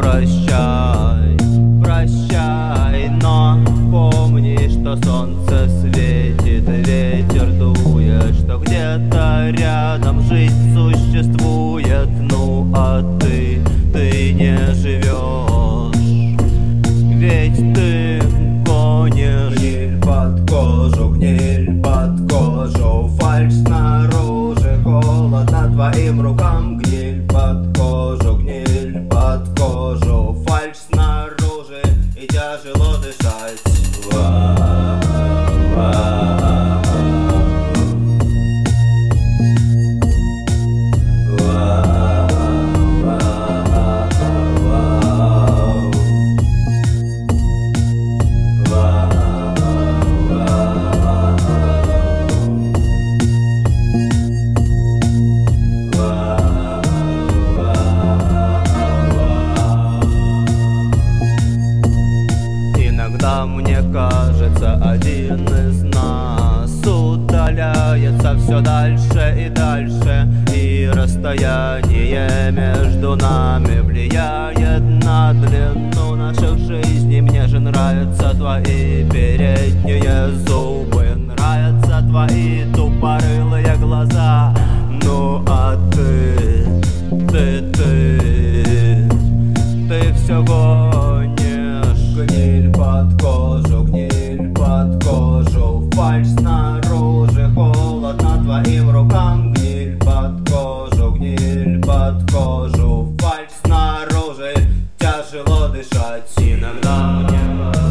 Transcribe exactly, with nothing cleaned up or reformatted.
прощай, прощай, но помни, что солнце светит, ветер дует, что где-то рядом жизнь существует. Ну а ты, ты не живешь, ведь ты гонишь гниль под кожу, гниль под кожу, фальшь снаружи, холод над твоим рукам. Гниль под кожу, гниль под кожу, фальшь снаружи, и тяжело дышать. Иногда мне кажется, один из нас удаляется все дальше и дальше, и расстояние между нами влияет на длину наших жизней. Мне же нравятся твои передние зубы, нравятся твои тупорылые глаза. Ну а ты, ты, ты, ты все гонишь. Гниль под кожу, гниль под кожу, фальшь снаружи, холод над твоим рукам. Гниль под кожу, гниль под кожу, фальшь снаружи, тяжело дышать. Иногда мне